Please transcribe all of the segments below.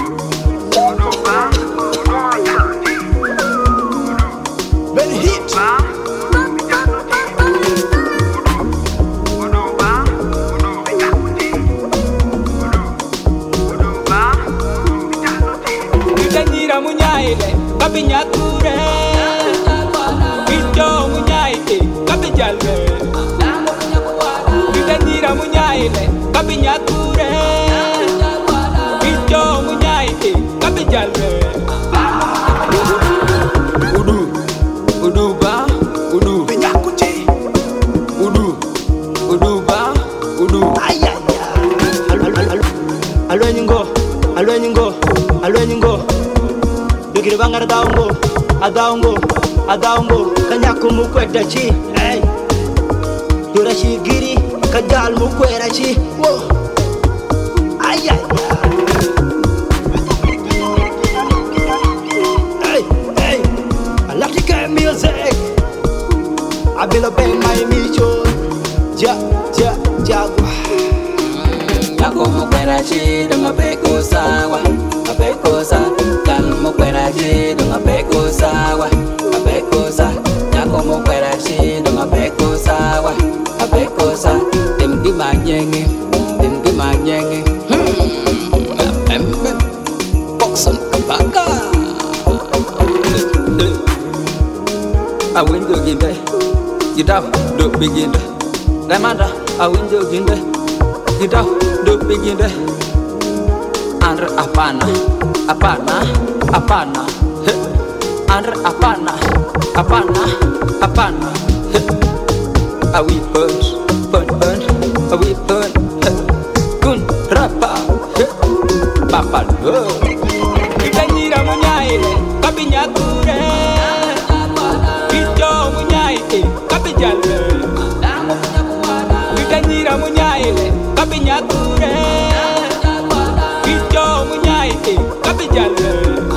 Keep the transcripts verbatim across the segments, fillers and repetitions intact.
Adaungo, adaungo, kanyaku mukweta chi, hey. Dura shigiri, kajal mukweta chi, whoa. Ay, ay, ay. Hey, hey. I like to get music. I be the bang my micho. Ja, ja, jagwa. Yaku mukweta chi, dunga beko sawa, beko sa. Kal mukweta chi, dunga beko sawa. Abekosa, nyako mokwera shi, dong abekosa wa, abekosa, dem di manyenge, dem di manyenge, hmm, embe, boxon kabaka. I win the game, get out, do begin. Lemanda, I win the game, get out, do begin. Andre apana, apana, apana. Andre apana, apana, apana. A we punch, punch, punch. A we punch. Kun rapa, papa lo. Kitanyira munyaile, kabinyakure. Kito munyaile, kabijale. Kitanyira munyaile, kabinyakure. Kito munyaile, kabijale.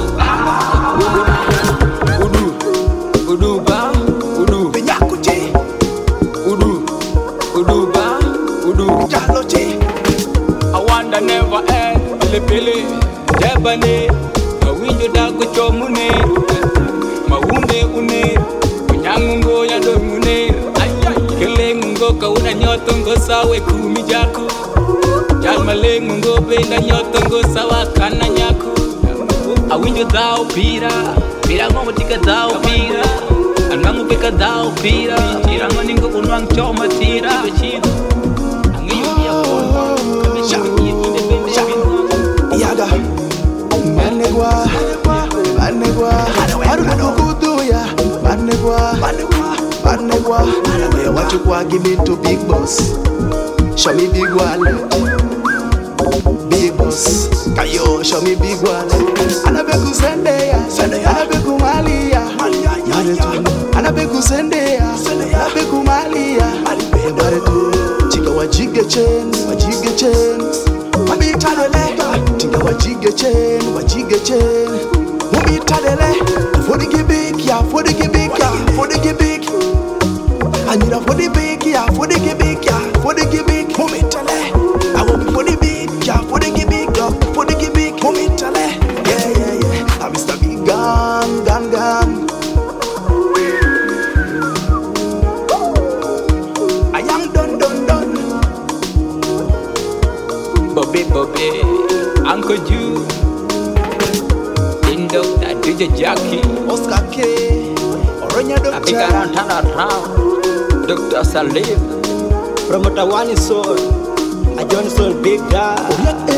Never end, pili pili, jebane, mawinjo dago chomune, maunde une, kunyangungo yando mune, kele mungo kauna nyoto ngo sawe kumi jaku, jalmale mungo benda nyoto ngo sawa kana nyaku, awinjo dao pira, pira ngomo tika dao pira, anangu peka dao pira, pira ngoningo unwang choma tira, angiyo ya kono, Yaga, manegwa, manegwa, haruka kuduya, manegwa, manegwa. Hey, what you want? Give me to big boss. Show me big wallet, big boss. Kayo, show me big wallet. Anabeku sendeya, anabeku malia, anabeku sendeya, anabeku malia. Baretu, chika wajige chains, wajige chains. Mabitadele, tinga wajige chain, wajige chain. Mabitadele, for the gibik, yeah, for the gibik, yeah, for the gibik. I need a for the big, yeah, for the gibik, yeah, for the gibik. Mabitadele, I will be for the big, yeah, for the gibik, yeah, for the gibik. Mabitadele, yeah, yeah, yeah. I'm Mister Big Gun, Gun, Gun. I am done, done, done. Bobby, Bobby, Uncle Ju, Indo, that D J Jackie, Oscar K, Oronya I Doctor, think around, turn around, Doctor Salim, Promoter One is soul, a John Soul Big Guy.